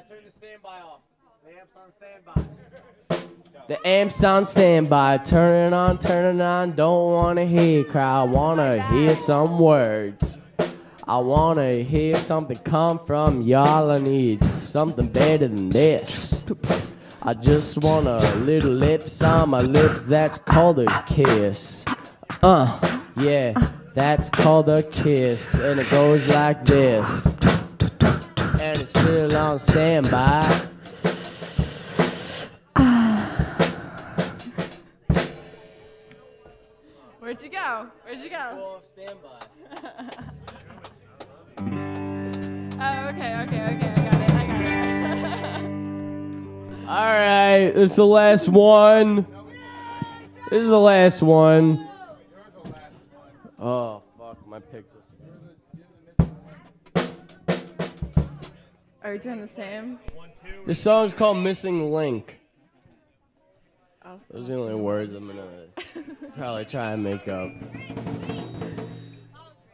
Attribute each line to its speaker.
Speaker 1: turn the standby off. The amp's on standby.
Speaker 2: The amp's on standby. Turn it on. Don't wanna hear crowd. Wanna hear some words. I wanna hear something come from y'all. I need something better than this. I just want a little lips on my lips. That's called a kiss. Yeah, that's called a kiss. And it goes like this. And it's still on standby.
Speaker 3: Where'd you go? Where'd you go?
Speaker 2: Go off standby.
Speaker 3: Oh, okay. I got it.
Speaker 2: Alright, this is the last one. This is the last one. Oh, fuck, my pick was...
Speaker 3: Are we doing the same?
Speaker 2: This song's called Missing Link. Those are the only words I'm gonna probably try and make up.